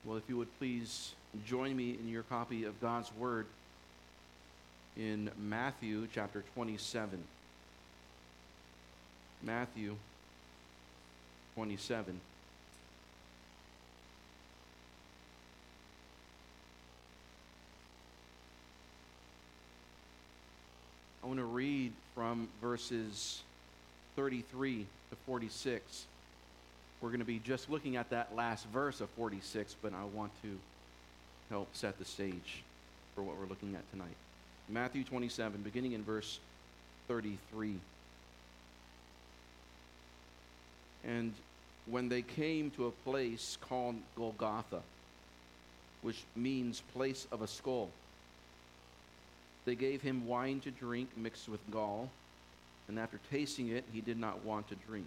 Well, if you would please join me in your copy of God's Word in Matthew chapter 27. Matthew 27. I want to read from verses 33 to 46. We're going to be just looking at that last verse of 46, but I want to help set the stage for what we're looking at tonight. Matthew 27, beginning in verse 33. And when they came to a place called Golgotha, which means place of a skull, they gave him wine to drink mixed with gall, and after tasting it, he did not want to drink.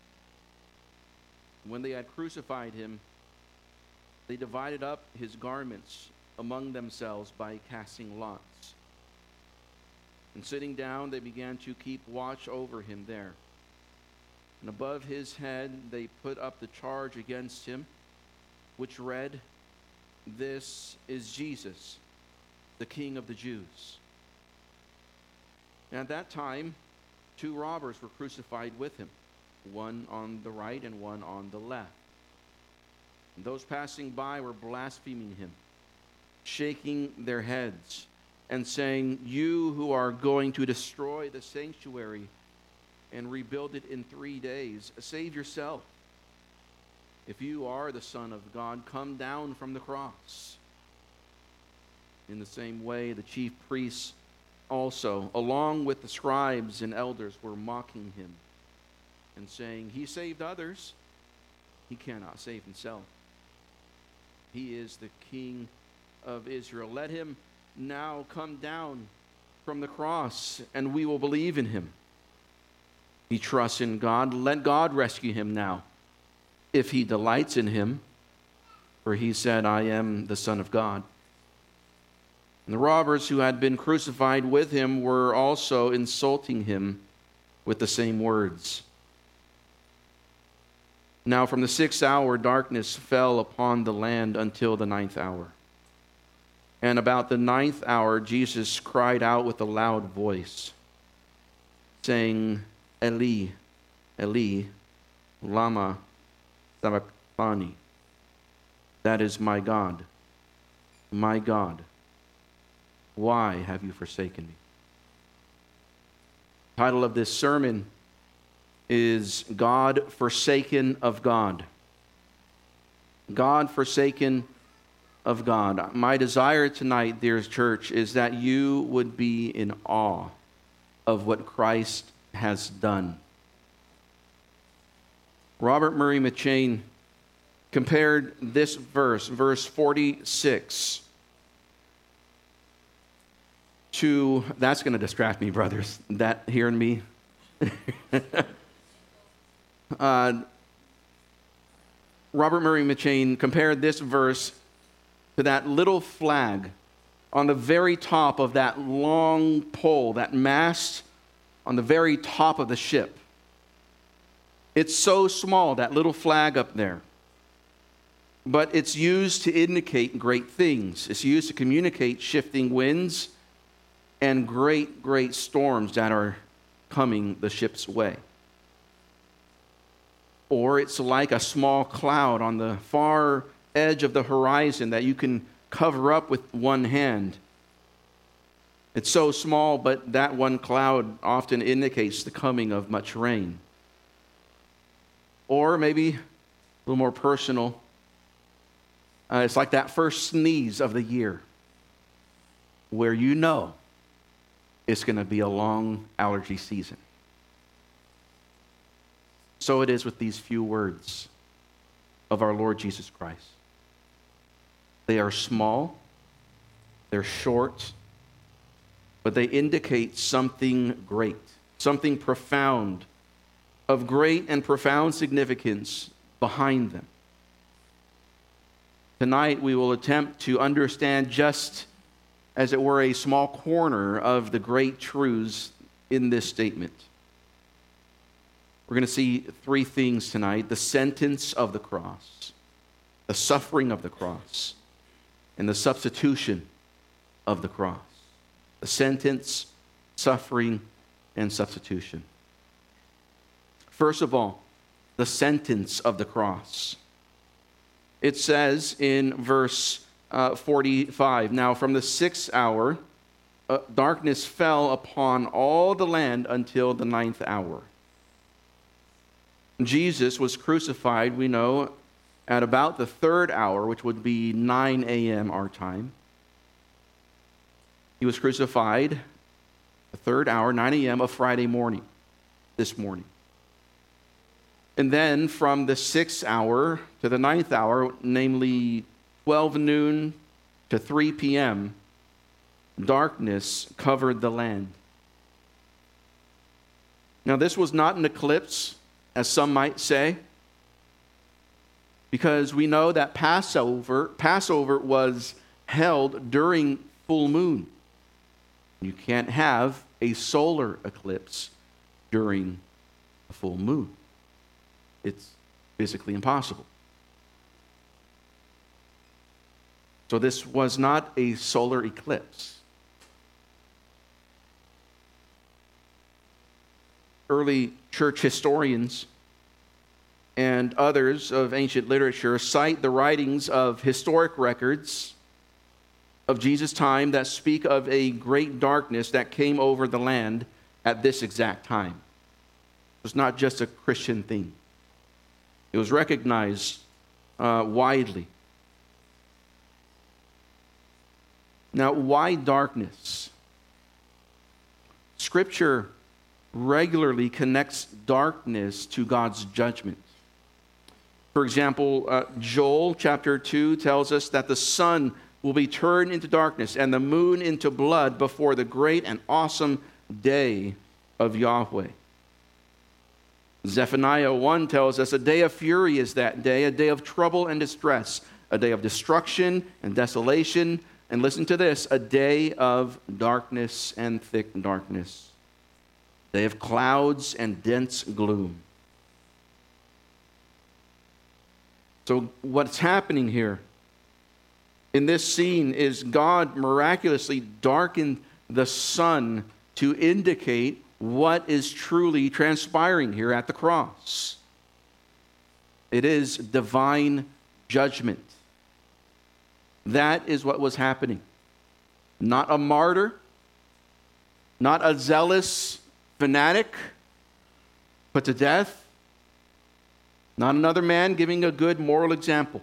When they had crucified him, they divided up his garments among themselves by casting lots. And sitting down, they began to keep watch over him there. And above his head they put up the charge against him, which read, "This is Jesus, the King of the Jews." And at that time, two robbers were crucified with him, one on the right and one on the left. And those passing by were blaspheming him, shaking their heads, and saying, "You who are going to destroy the sanctuary and rebuild it in 3 days, save yourself. If you are the Son of God, come down from the cross." In the same way, the chief priests also, along with the scribes and elders, were mocking him and saying, "He saved others, he cannot save himself. He is the King of Israel. Let him now come down from the cross, and we will believe in him. He trusts in God. Let God rescue him now, if he delights in him. For he said, 'I am the Son of God.'" And the robbers who had been crucified with him were also insulting him with the same words. Now from the 6th hour darkness fell upon the land until the 9th hour. And about the 9th hour Jesus cried out with a loud voice, saying, "Eli, Eli, lama sabachthani." That is, my God, why have you forsaken me?" The title of this sermon is God Forsaken of God. God forsaken of God. My desire tonight, dear church, is that you would be in awe of what Christ has done. Robert Murray McCheyne compared this verse 46, to, that's going to distract me, brothers, that hearing me. Robert Murray McCheyne compared this verse to that little flag on the very top of that long pole, that mast on the very top of the ship. It's so small, that little flag up there. But it's used to indicate great things. It's used to communicate shifting winds and great, great storms that are coming the ship's way. Or it's like a small cloud on the far edge of the horizon that you can cover up with one hand. It's so small, but that one cloud often indicates the coming of much rain. Or maybe a little more personal, it's like that first sneeze of the year, where you know it's going to be a long allergy season. So it is with these few words of our Lord Jesus Christ. They are small, they're short, but they indicate something great, something profound, of great and profound significance behind them. Tonight we will attempt to understand just, as it were, a small corner of the great truths in this statement. We're going to see three things tonight: the sentence of the cross, the suffering of the cross, and the substitution of the cross. The sentence, suffering, and substitution. First of all, the sentence of the cross. It says in verse 45, "Now from the 6th hour, darkness fell upon all the land until the 9th hour." Jesus was crucified, we know, at about the 3rd hour, which would be 9 a.m. our time. He was crucified the 3rd hour, 9 a.m. of Friday morning, this morning. And then from the 6th hour to the 9th hour, namely 12 noon to 3 p.m., darkness covered the land. Now, this was not an eclipse, as some might say, because we know that Passover was held during full moon. You can't have a solar eclipse during a full moon. It's physically impossible. So this was not a solar eclipse. Early church historians and others of ancient literature cite the writings of historic records of Jesus' time that speak of a great darkness that came over the land at this exact time. It was not just a Christian thing. It was recognized widely. Now, why darkness? Scripture regularly connects darkness to God's judgment. For example, Joel chapter 2 tells us that the sun will be turned into darkness and the moon into blood before the great and awesome day of Yahweh. Zephaniah 1 tells us a day of fury is that day, a day of trouble and distress, a day of destruction and desolation, and listen to this, a day of darkness and thick darkness, a day of clouds and dense gloom. So what's happening here in this scene is God miraculously darkened the sun to indicate what is truly transpiring here at the cross. It is divine judgment. That is what was happening. Not a martyr, not a zealous fanatic put to death, not another man giving a good moral example,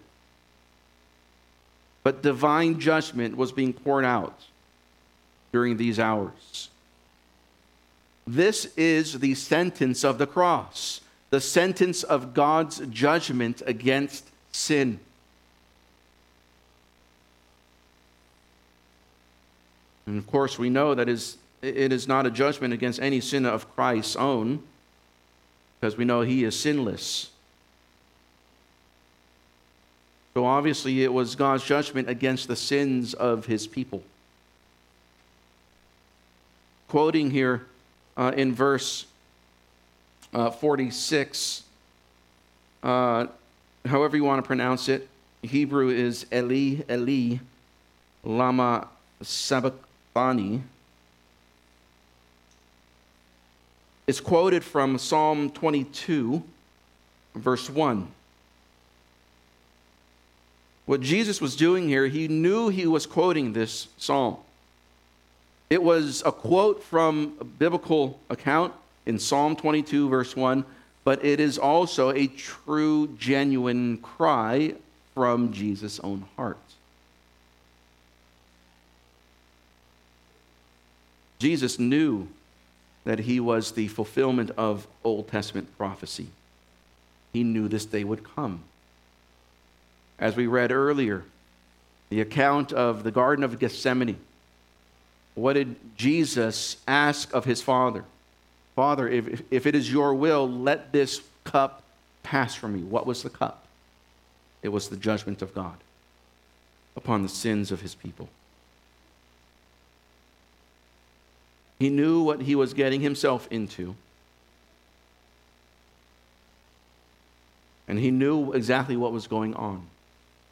but divine judgment was being poured out during these hours. This is the sentence of the cross, the sentence of God's judgment against sin. And of course, we know that it is not a judgment against any sin of Christ's own, because we know he is sinless. So obviously, it was God's judgment against the sins of his people. Quoting here in verse 46, however you want to pronounce it, Hebrew is Eli, Eli, lama sabachthani. It's quoted from Psalm 22, verse 1. What Jesus was doing here, he knew he was quoting this psalm. It was a quote from a biblical account in Psalm 22, verse 1, but it is also a true, genuine cry from Jesus' own heart. Jesus knew that he was the fulfillment of Old Testament prophecy. He knew this day would come. As we read earlier, the account of the Garden of Gethsemane, what did Jesus ask of his Father? Father, if it is your will, let this cup pass from me. What was the cup? It was the judgment of God upon the sins of his people. He knew what he was getting himself into. And he knew exactly what was going on.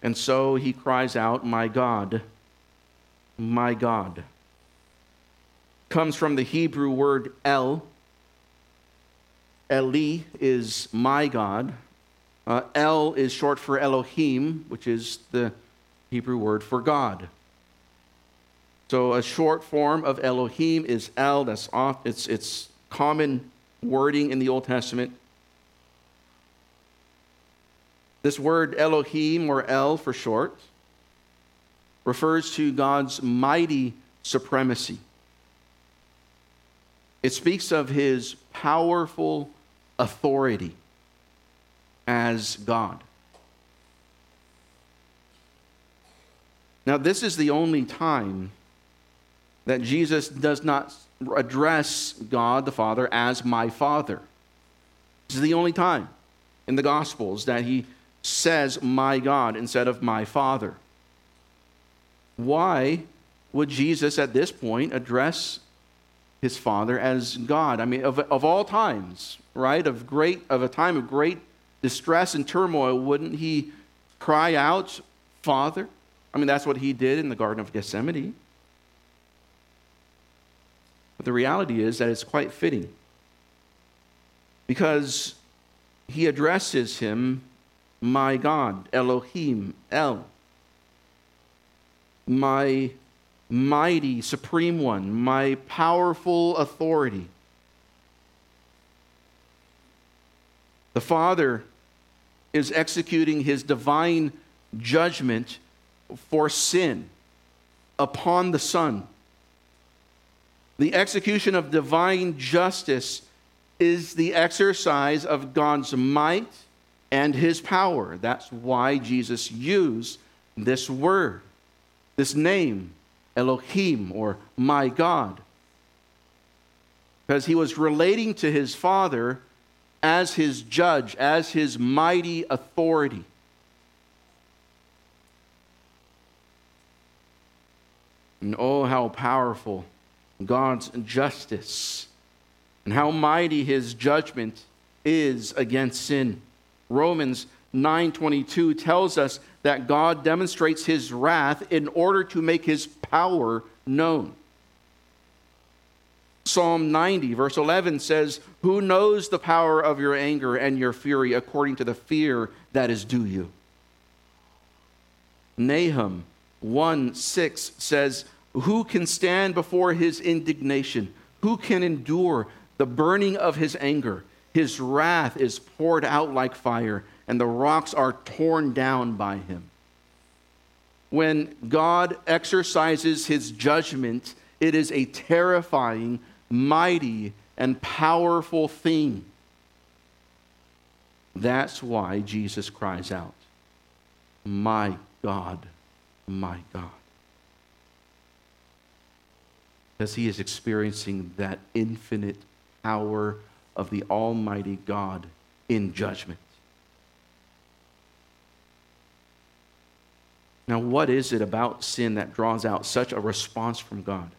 And so he cries out, my God, my God. Comes from the Hebrew word El. Eli is my God. El is short for Elohim, which is the Hebrew word for God. So a short form of Elohim is El. That's off. It's common wording in the Old Testament. This word Elohim, or El for short, refers to God's mighty supremacy. It speaks of his powerful authority as God. Now, this is the only time that Jesus does not address God the Father as my Father. This is the only time in the Gospels that he says my God instead of my Father. Why would Jesus at this point address his Father as God? I mean, of all times, right? Of a time of great distress and turmoil, wouldn't he cry out, Father? I mean, that's what he did in the Garden of Gethsemane. But the reality is that it's quite fitting, because he addresses him, my God, Elohim, El, my mighty, supreme one, my powerful authority. The Father is executing his divine judgment for sin upon the Son. The execution of divine justice is the exercise of God's might and his power. That's why Jesus used this word, this name, Elohim, or my God, because he was relating to his Father as his judge, as his mighty authority. And oh, how powerful God's justice and how mighty his judgment is against sin. Romans 9:22 tells us that God demonstrates his wrath in order to make his power known. Psalm 90, verse 11 says, who knows the power of your anger and your fury according to the fear that is due you? Nahum 1:6 says, who can stand before his indignation? Who can endure the burning of his anger? His wrath is poured out like fire, and the rocks are torn down by him. When God exercises his judgment, it is a terrifying, mighty, and powerful thing. That's why Jesus cries out, my God, my God. Because he is experiencing that infinite power of the Almighty God in judgment. Now, what is it about sin that draws out such a response from God?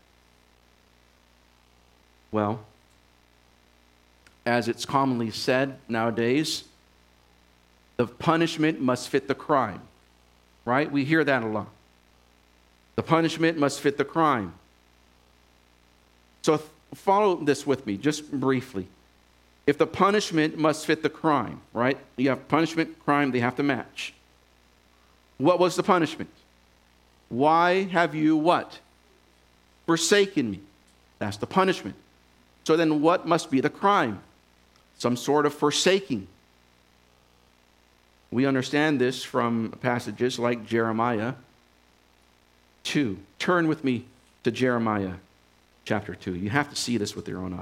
Well, as it's commonly said nowadays, the punishment must fit the crime, right? We hear that a lot. The punishment must fit the crime. So follow this with me, just briefly. If the punishment must fit the crime, right? You have punishment, crime, they have to match. What was the punishment? Why have you what? Forsaken me. That's the punishment. So then what must be the crime? Some sort of forsaking. We understand this from passages like Jeremiah 2. Turn with me to Jeremiah chapter 2. You have to see this with your own eyes.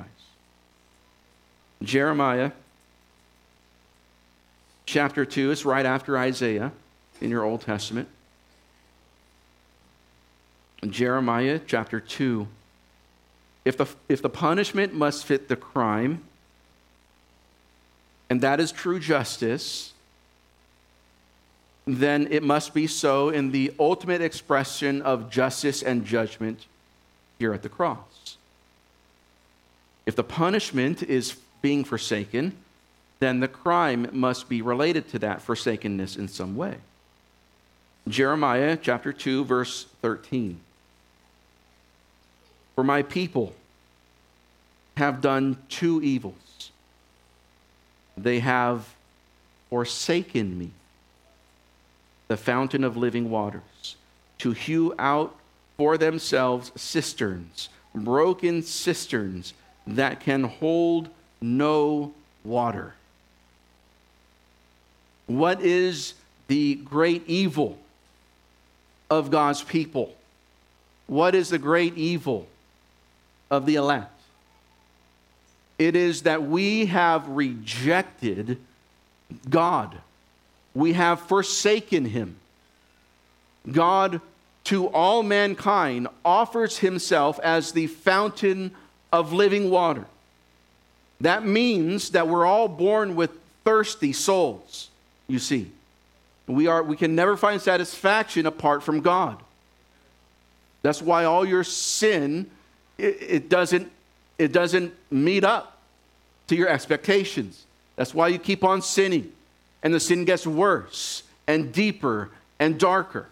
Jeremiah chapter 2 is right after Isaiah in your Old Testament. Jeremiah chapter 2. If the punishment must fit the crime, and that is true justice, then it must be so in the ultimate expression of justice and judgment here at the cross. If the punishment is being forsaken, then the crime must be related to that forsakenness in some way. Jeremiah chapter 2, verse 13. For my people have done two evils. They have forsaken me, the fountain of living waters, to hew out for themselves cisterns, broken cisterns that can hold no water. What is the great evil of God's people? What is the great evil of the elect? It is that we have rejected God. We have forsaken him. God, to all mankind, offers himself as the fountain of living water. That means that we're all born with thirsty souls, you see. We can never find satisfaction apart from God. That's why all your sin, it doesn't meet up to your expectations. That's why you keep on sinning, and the sin gets worse and deeper and darker.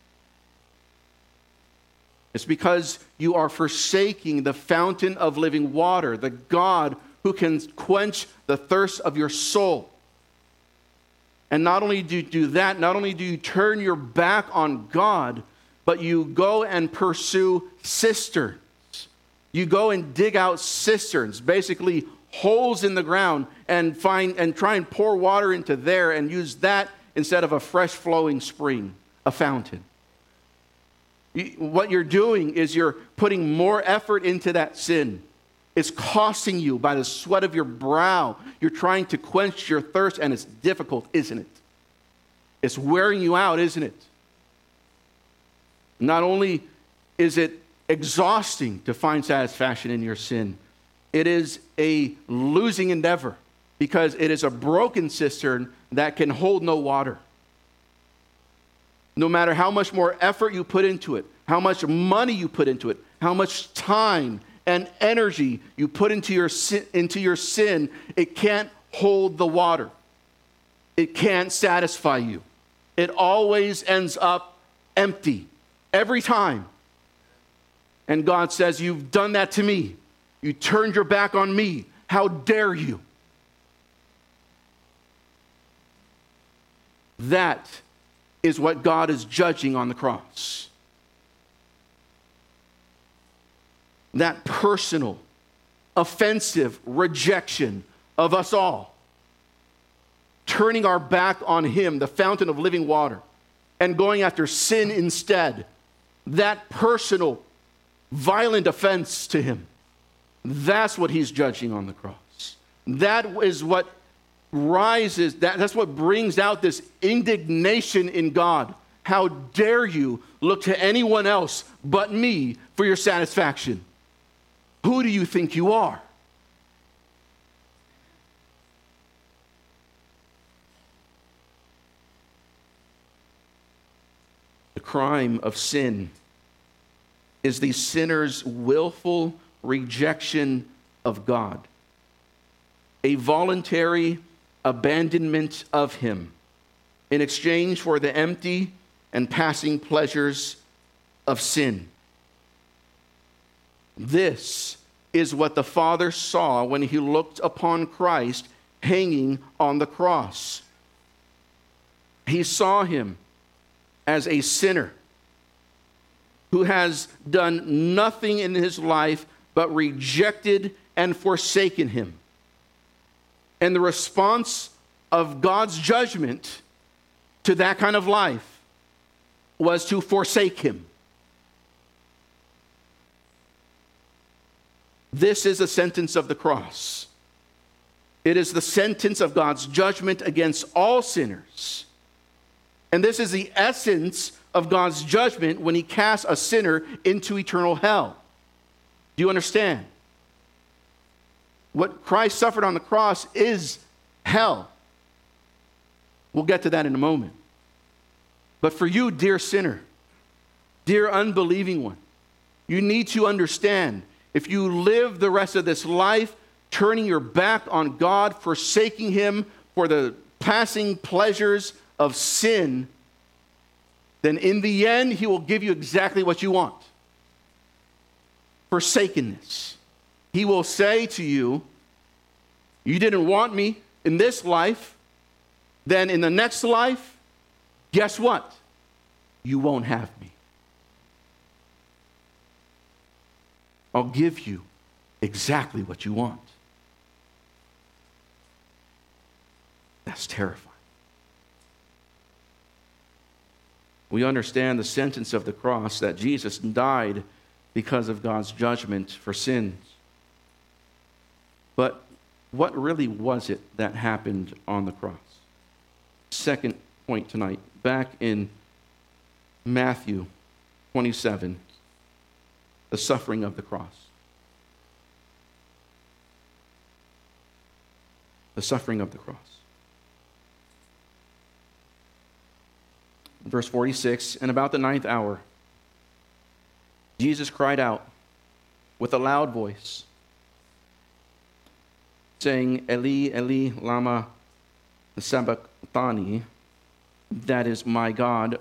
It's because you are forsaking the fountain of living water, the God who can quench the thirst of your soul. And not only do you do that, not only do you turn your back on God, but you go and pursue cisterns. You go and dig out cisterns, basically holes in the ground, and try and pour water into there and use that instead of a fresh flowing spring, a fountain. What you're doing is you're putting more effort into that sin. It's costing you by the sweat of your brow. You're trying to quench your thirst, and it's difficult, isn't it? It's wearing you out, isn't it? Not only is it exhausting to find satisfaction in your sin, it is a losing endeavor because it is a broken cistern that can hold no water. No matter how much more effort you put into it, how much money you put into it, how much time and energy you put into your sin, it can't hold the water. It can't satisfy you. It always ends up empty, every time. And God says, you've done that to me. You turned your back on me. How dare you? That is what God is judging on the cross. That personal, offensive rejection of us all. Turning our back on him, the fountain of living water, and going after sin instead. That personal, violent offense to him. That's what he's judging on the cross. That is what rises, that's what brings out this indignation in God. How dare you look to anyone else but me for your satisfaction? Who do you think you are? The crime of sin is the sinner's willful rejection of God, a voluntary abandonment of him in exchange for the empty and passing pleasures of sin. This is what the Father saw when he looked upon Christ hanging on the cross. He saw him as a sinner who has done nothing in his life but rejected and forsaken him. And the response of God's judgment to that kind of life was to forsake him. This is the sentence of the cross. It is the sentence of God's judgment against all sinners. And this is the essence of God's judgment when he casts a sinner into eternal hell. Do you understand? What Christ suffered on the cross is hell. We'll get to that in a moment. But for you, dear sinner, dear unbelieving one, you need to understand, if you live the rest of this life turning your back on God, forsaking him for the passing pleasures of sin, then in the end, he will give you exactly what you want. Forsakenness. He will say to you, you didn't want me in this life, then in the next life, guess what? You won't have me. I'll give you exactly what you want. That's terrifying. We understand the sentence of the cross, that Jesus died because of God's judgment for sins. But what really was it that happened on the cross? Second point tonight, back in Matthew 27, the suffering of the cross. The suffering of the cross. Verse 46, and about the 9th hour, Jesus cried out with a loud voice, saying, Eli, Eli, lama sabachthani, that is, my God,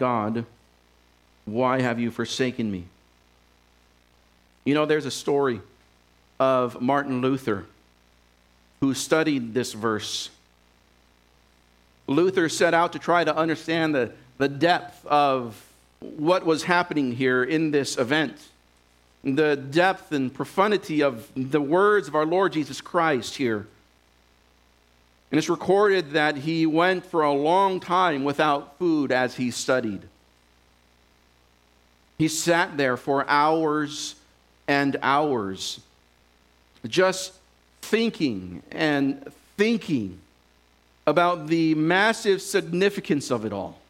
why have you forsaken me? You know, there's a story of Martin Luther who studied this verse. Luther set out to try to understand the depth of what was happening here in this event, the depth and profundity of the words of our Lord Jesus Christ here. And it's recorded that he went for a long time without food as he studied. He sat there for hours and hours, just thinking and thinking about the massive significance of it all.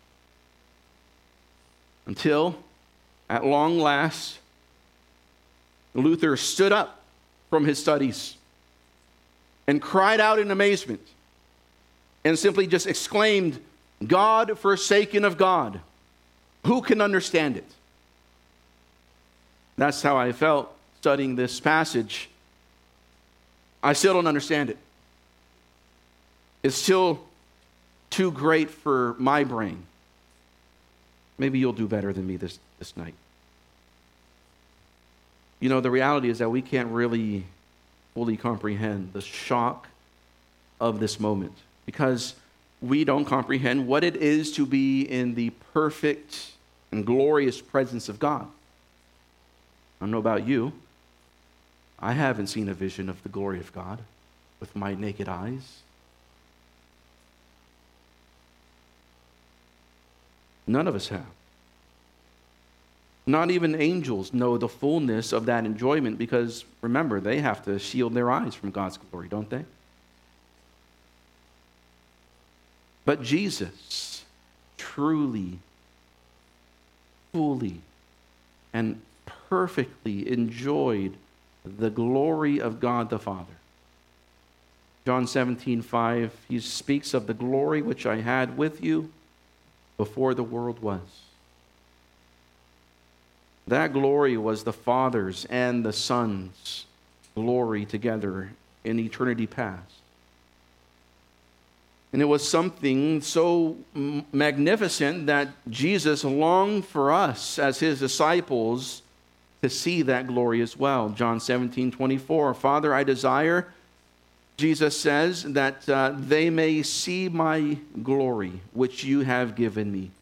Until, at long last, Luther stood up from his studies and cried out in amazement and simply just exclaimed, God forsaken of God, who can understand it? That's how I felt studying this passage. I still don't understand it. It's still too great for my brain. Maybe you'll do better than me this night. You know, the reality is that we can't really fully comprehend the shock of this moment because we don't comprehend what it is to be in the perfect and glorious presence of God. I don't know about you. I haven't seen a vision of the glory of God with my naked eyes. None of us have. Not even angels know the fullness of that enjoyment because, remember, they have to shield their eyes from God's glory, don't they? But Jesus truly, fully, and perfectly enjoyed the glory of God the Father. John 17:5, he speaks of the glory which I had with you before the world was. That glory was the Father's and the Son's glory together in eternity past. And it was something so magnificent that Jesus longed for us as his disciples to see that glory as well. John 17:24, Father, I desire, Jesus says, that they may see my glory, which you have given me.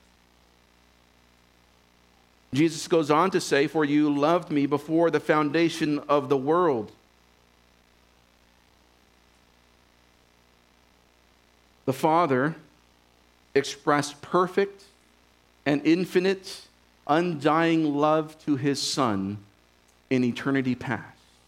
Jesus goes on to say, for you loved me before the foundation of the world. The Father expressed perfect and infinite, undying love to his Son in eternity past.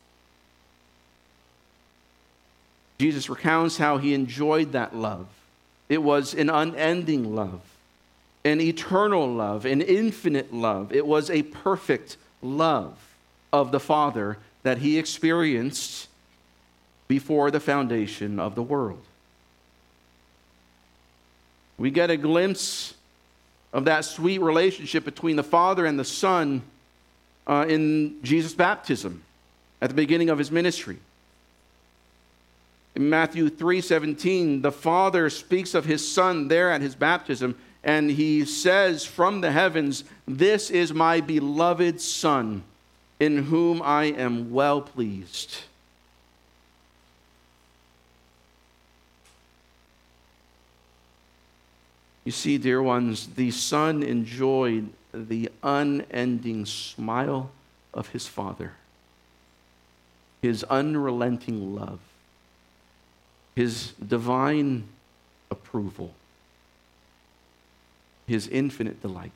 Jesus recounts how he enjoyed that love. It was an unending love, an eternal love, an infinite love. It was a perfect love of the Father that he experienced before the foundation of the world. We get a glimpse of that sweet relationship between the Father and the Son in Jesus' baptism at the beginning of his ministry. In Matthew 3:17, the Father speaks of his Son there at his baptism and he says from the heavens, "This is my beloved Son, in whom I am well pleased." You see, dear ones, the Son enjoyed the unending smile of his Father, his unrelenting love, his divine approval, his infinite delight.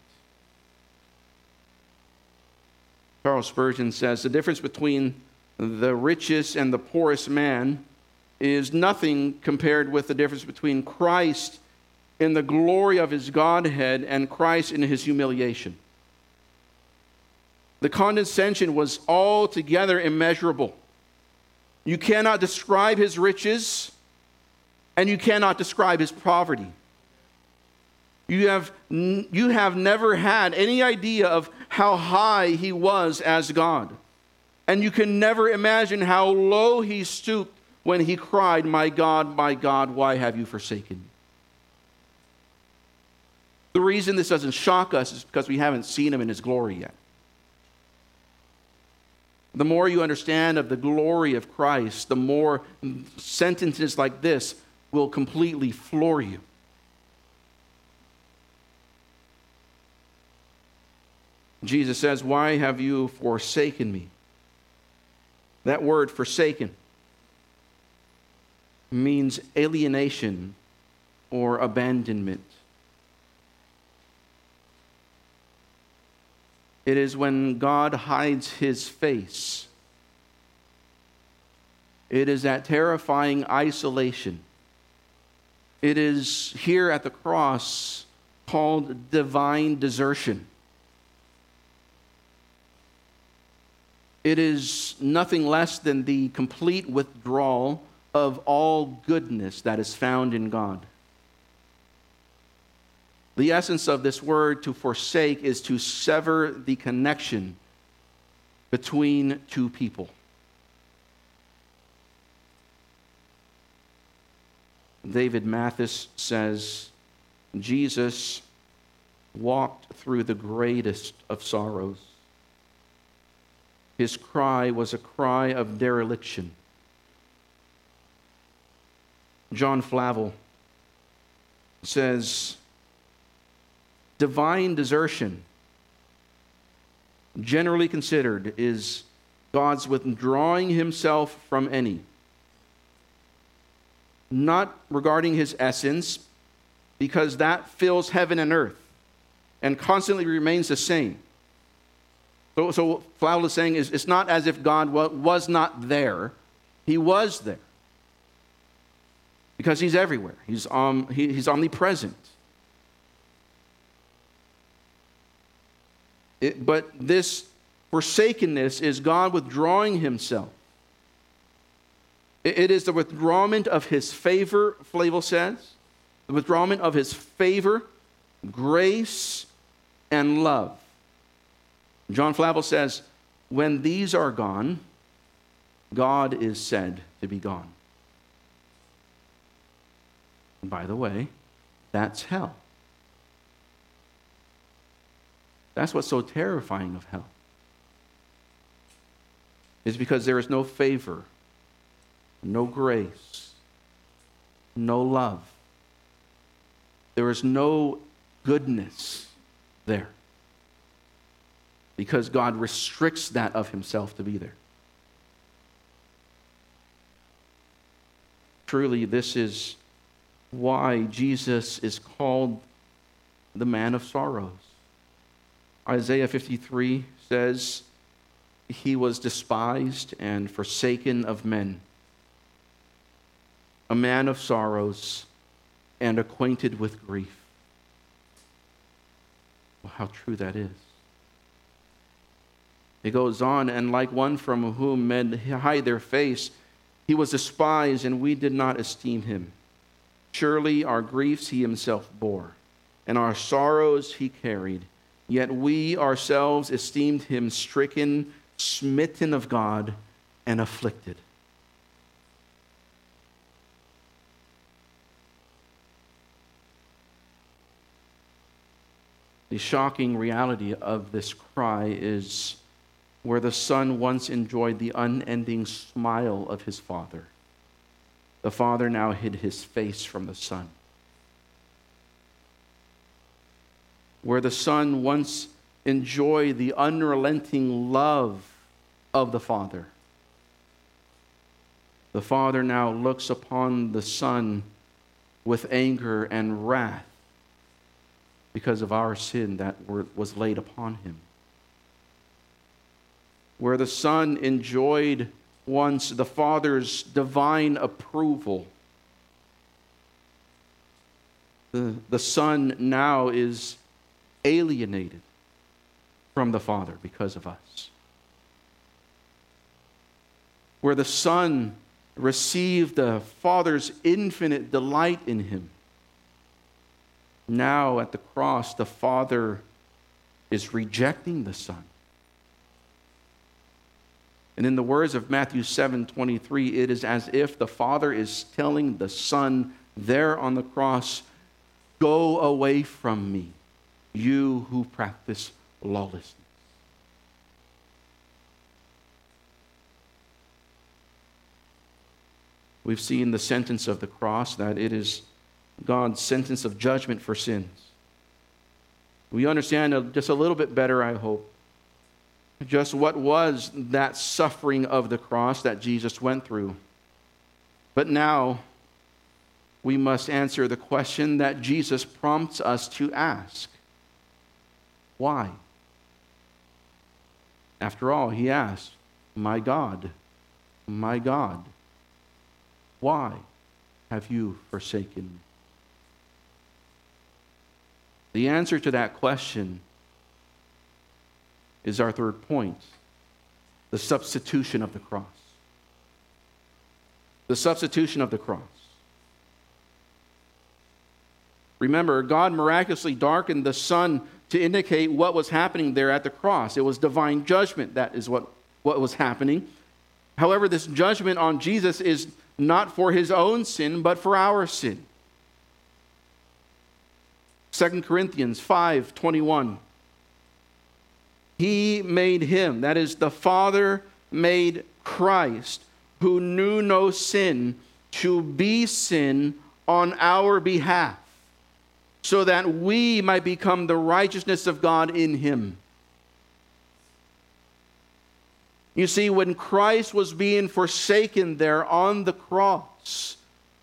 Charles Spurgeon says, "The difference between the richest and the poorest man is nothing compared with the difference between Christ in the glory of his Godhead and Christ in his humiliation. The condescension was altogether immeasurable. You cannot describe his riches, and you cannot describe his poverty. You have never had any idea of how high he was as God, and you can never imagine how low he stooped when he cried, my God, why have you forsaken me?" The reason this doesn't shock us is because we haven't seen him in his glory yet. The more you understand of the glory of Christ, the more sentences like this will completely floor you. Jesus says, "Why have you forsaken me?" That word forsaken means alienation or abandonment. It is when God hides his face. It is that terrifying isolation. It is here at the cross called divine desertion. It is nothing less than the complete withdrawal of all goodness that is found in God. The essence of this word, to forsake, is to sever the connection between two people. David Mathis says, Jesus walked through the greatest of sorrows. His cry was a cry of dereliction. John Flavel says, divine desertion, generally considered, is God's withdrawing himself from any. Not regarding his essence, because that fills heaven and earth and constantly remains the same. So what Flavel is saying is, it's not as if God was not there. He was there. Because he's everywhere. He's omnipresent. But this forsakenness is God withdrawing himself. It is the withdrawment of his favor, Flavel says. The withdrawment of his favor, grace, and love. John Flavel says, when these are gone, God is said to be gone. And by the way, that's hell. That's what's so terrifying of hell. Is because there is no favor, no grace, no love. There is no goodness there. Because God restricts that of himself to be there. Truly, this is why Jesus is called the man of sorrows. Isaiah 53 says, he was despised and forsaken of men, a man of sorrows and acquainted with grief. Well, how true that is. It goes on, and like one from whom men hide their face, he was despised, and we did not esteem him. Surely our griefs he himself bore, and our sorrows he carried. Yet we ourselves esteemed him stricken, smitten of God, and afflicted. The shocking reality of this cry is where the Son once enjoyed the unending smile of his Father. The Father now hid his face from the Son. Where the Son once enjoyed the unrelenting love of the Father, the Father now looks upon the Son with anger and wrath because of our sin that was laid upon him. Where the Son enjoyed once the Father's divine approval, the Son now is alienated from the Father because of us. Where the Son received the Father's infinite delight in him, now at the cross the Father is rejecting the Son. And in the words of Matthew 7:23, it is as if the Father is telling the Son there on the cross, "Go away from me, you who practice lawlessness." We've seen the sentence of the cross, that it is God's sentence of judgment for sins. We understand just a little bit better, I hope, just what was that suffering of the cross that Jesus went through. But now we must answer the question that Jesus prompts us to ask. Why? After all, he asked, my God, why have you forsaken me?" The answer to that question is our third point: the substitution of the cross. The substitution of the cross. Remember, God miraculously darkened the sun to indicate what was happening there at the cross. It was divine judgment. That is what was happening. However, this judgment on Jesus is not for his own sin, but for our sin. 2 Corinthians 5:21. He made him, that is, the Father made Christ, who knew no sin, to be sin on our behalf, so that we might become the righteousness of God in him. You see, when Christ was being forsaken there on the cross,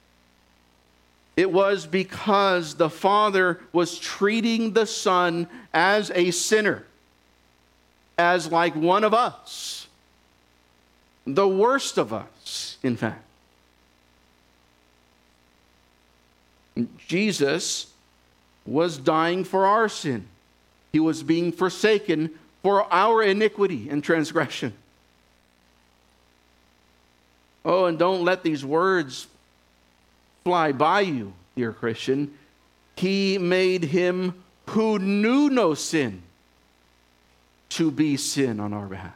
it was because the Father was treating the Son as a sinner, as like one of us, the worst of us, in fact. Jesus was dying for our sin. He was being forsaken for our iniquity and transgression. Oh, and don't let these words fly by you, dear Christian. He made him who knew no sin to be sin on our behalf.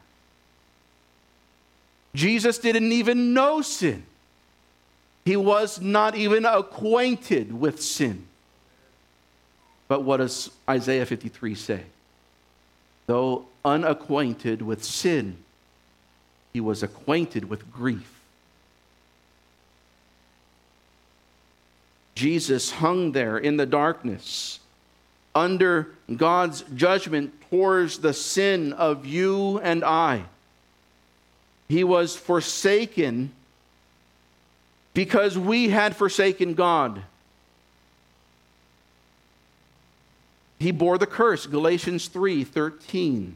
Jesus didn't even know sin. He was not even acquainted with sin. But what does Isaiah 53 say? Though unacquainted with sin, he was acquainted with grief. Jesus hung there in the darkness under God's judgment towards the sin of you and I. He was forsaken because we had forsaken God. He bore the curse, Galatians 3:13.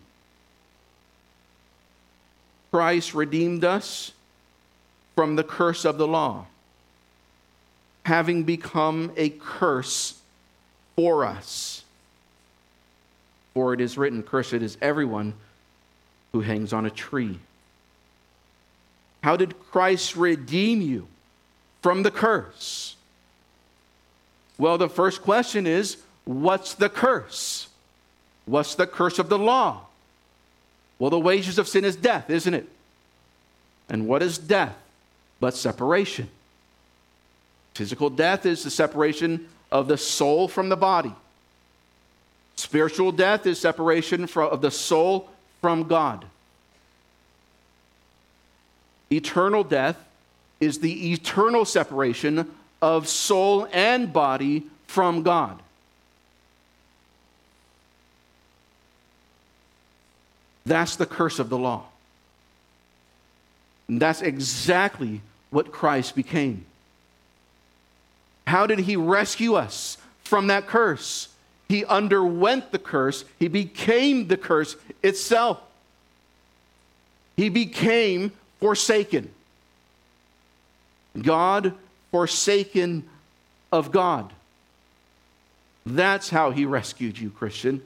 Christ redeemed us from the curse of the law, having become a curse for us. For it is written, "Cursed is everyone who hangs on a tree." How did Christ redeem you from the curse? Well, the first question is, what's the curse? What's the curse of the law? Well, the wages of sin is death, isn't it? And what is death but separation? Physical death is the separation of the soul from the body. Spiritual death is separation of the soul from God. Eternal death is the eternal separation of soul and body from God. That's the curse of the law. And that's exactly what Christ became. How did he rescue us from that curse? He underwent the curse. He became the curse itself. He became forsaken. God forsaken of God. That's how he rescued you, Christian.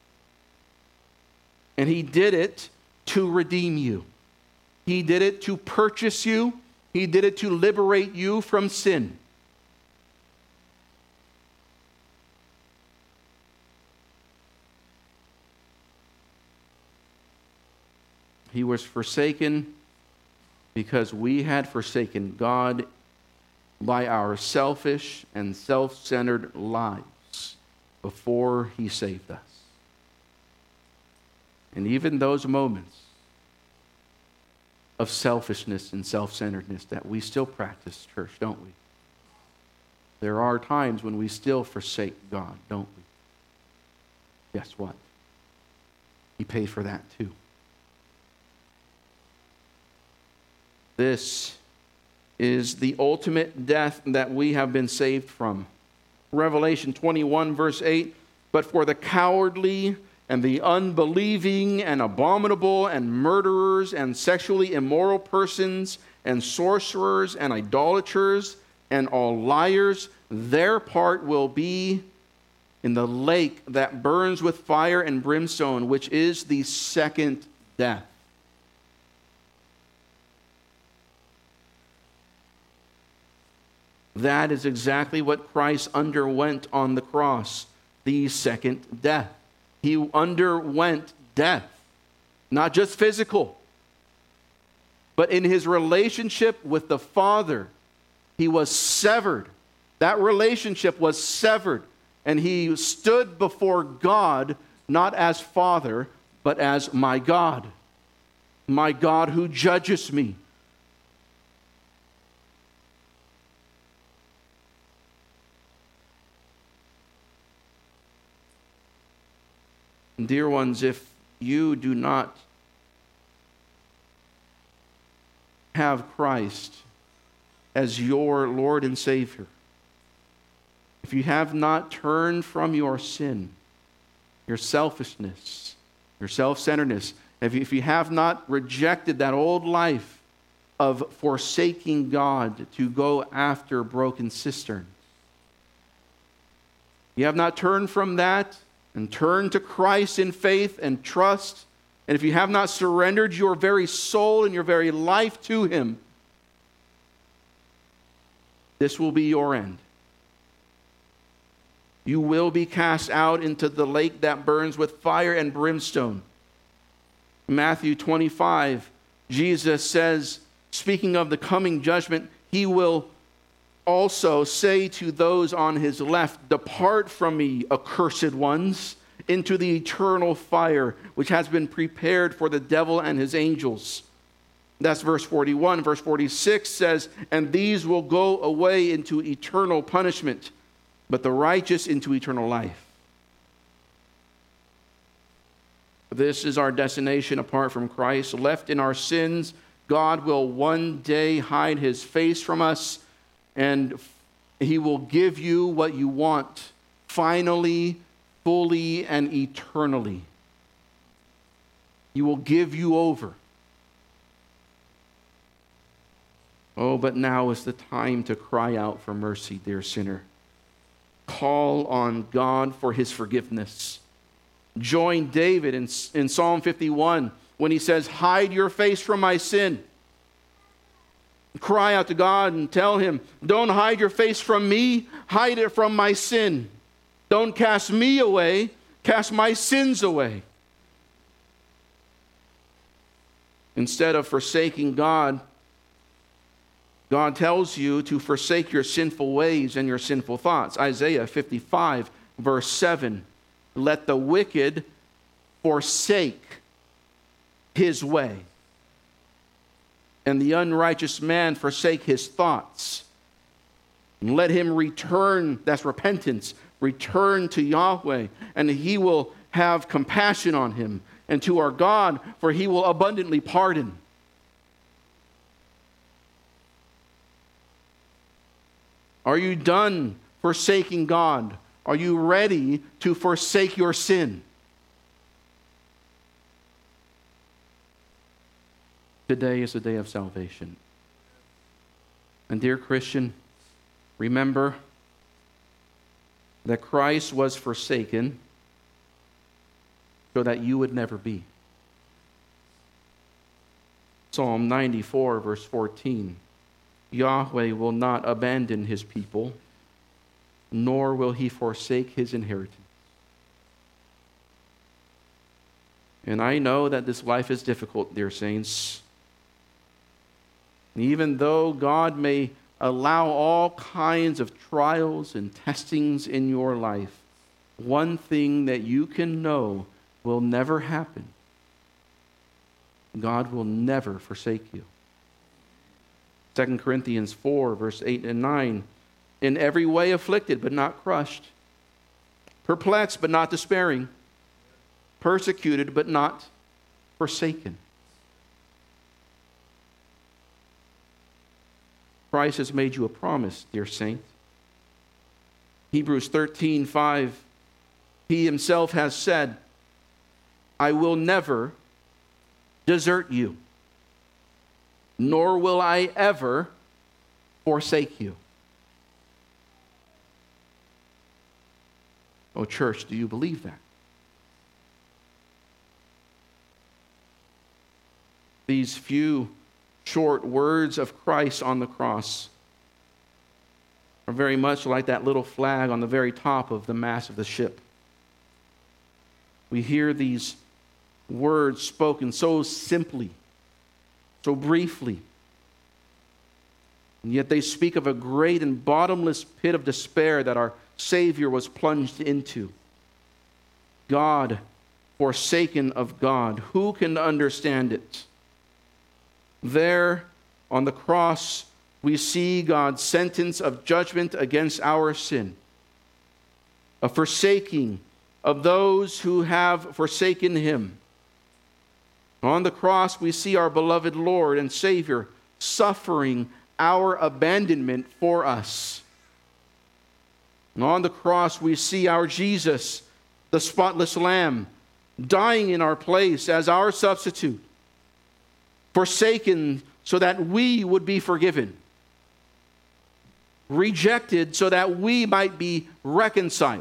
And he did it to redeem you. He did it to purchase you. He did it to liberate you from sin. He was forsaken because we had forsaken God by our selfish and self-centered lives before he saved us. And even those moments of selfishness and self-centeredness that we still practice, church, don't we? There are times when we still forsake God, don't we? Guess what? He paid for that too. This is the ultimate death that we have been saved from. Revelation 21, verse 8, but for the cowardly and the unbelieving and abominable and murderers and sexually immoral persons and sorcerers and idolaters and all liars, their part will be in the lake that burns with fire and brimstone, which is the second death. That is exactly what Christ underwent on the cross, the second death. He underwent death, not just physical, but in his relationship with the Father, he was severed. That relationship was severed, and he stood before God not as Father, but as my God who judges me. Dear ones, if you do not have Christ as your Lord and Savior, if you have not turned from your sin, your selfishness, your self-centeredness, if you have not rejected that old life of forsaking God to go after broken cisterns, you have not turned from that and turn to Christ in faith and trust, and if you have not surrendered your very soul and your very life to him, this will be your end. You will be cast out into the lake that burns with fire and brimstone. Matthew 25, Jesus says, speaking of the coming judgment, he will also say to those on his left, depart from me, accursed ones, into the eternal fire, which has been prepared for the devil and his angels. That's verse 41. Verse 46 says, and these will go away into eternal punishment, but the righteous into eternal life. This is our destination apart from Christ. Left in our sins, God will one day hide his face from us, and he will give you what you want, finally, fully, and eternally. He will give you over. Oh, but now is the time to cry out for mercy, dear sinner. Call on God for his forgiveness. Join David in Psalm 51 when he says, hide your face from my sin. Cry out to God and tell him, don't hide your face from me, hide it from my sin. Don't cast me away, cast my sins away. Instead of forsaking God, God tells you to forsake your sinful ways and your sinful thoughts. Isaiah 55, verse 7. let the wicked forsake his way, and the unrighteous man forsake his thoughts. And let him return, that's repentance, return to Yahweh, and he will have compassion on him, and to our God, for he will abundantly pardon. Are you done forsaking God? Are you ready to forsake your sin? Today is the day of salvation. And dear Christian, remember that Christ was forsaken so that you would never be. Psalm 94, verse 14. Yahweh will not abandon his people, nor will he forsake his inheritance. And I know that this life is difficult, dear saints. Even though God may allow all kinds of trials and testings in your life, one thing that you can know will never happen. God will never forsake you. 2 Corinthians 4, verse 8 and 9. In every way afflicted, but not crushed. Perplexed, but not despairing. Persecuted, but not forsaken. Christ has made you a promise, dear saint. Hebrews 13:5. He himself has said, I will never desert you, nor will I ever forsake you. Oh, church, do you believe that? These few short words of Christ on the cross are very much like that little flag on the very top of the mast of the ship. We hear these words spoken so simply, so briefly, and yet they speak of a great and bottomless pit of despair that our Savior was plunged into. God, forsaken of God. Who can understand it? There on the cross, we see God's sentence of judgment against our sin, a forsaking of those who have forsaken him. On the cross, we see our beloved Lord and Savior suffering our abandonment for us. And on the cross, we see our Jesus, the spotless Lamb, dying in our place as our substitute, forsaken so that we would be forgiven, rejected so that we might be reconciled,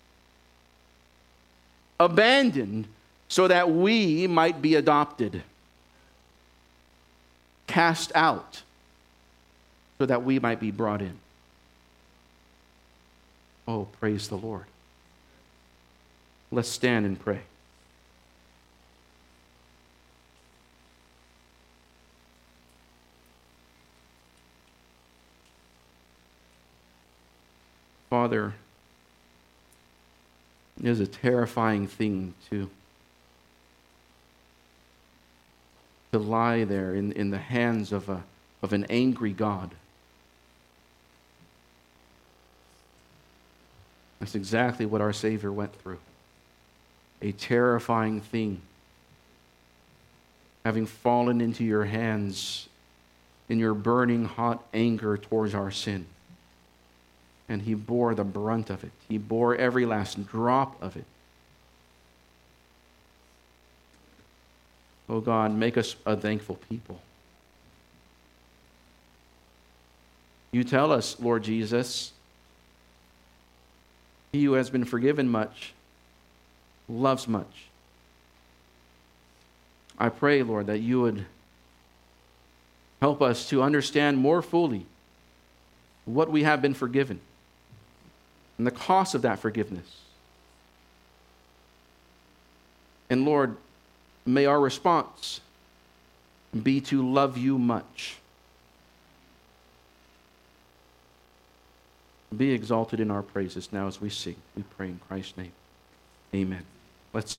abandoned so that we might be adopted, cast out so that we might be brought in. Oh, praise the Lord. Let's stand and pray. Father, it is a terrifying thing to lie there in the hands of an angry God. That's exactly what our Savior went through. A terrifying thing. Having fallen into your hands in your burning hot anger towards our sin. And he bore the brunt of it. He bore every last drop of it. Oh God, make us a thankful people. You tell us, Lord Jesus, he who has been forgiven much loves much. I pray, Lord, that you would help us to understand more fully what we have been forgiven and the cost of that forgiveness. And Lord, may our response be to love you much. Be exalted in our praises now as we sing. We pray in Christ's name. Amen. Let's